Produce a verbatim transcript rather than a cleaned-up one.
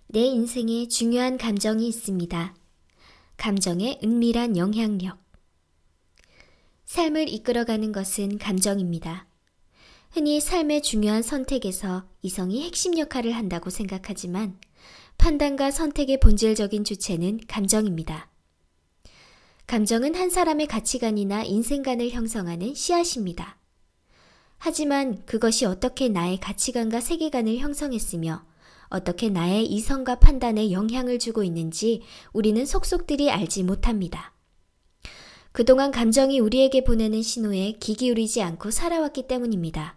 내 인생에 중요한 감정이 있습니다. 감정의 은밀한 영향력. 삶을 이끌어가는 것은 감정입니다. 흔히 삶의 중요한 선택에서 이성이 핵심 역할을 한다고 생각하지만 판단과 선택의 본질적인 주체는 감정입니다. 감정은 한 사람의 가치관이나 인생관을 형성하는 씨앗입니다. 하지만 그것이 어떻게 나의 가치관과 세계관을 형성했으며 어떻게 나의 이성과 판단에 영향을 주고 있는지 우리는 속속들이 알지 못합니다. 그동안 감정이 우리에게 보내는 신호에 귀 기울이지 않고 살아왔기 때문입니다.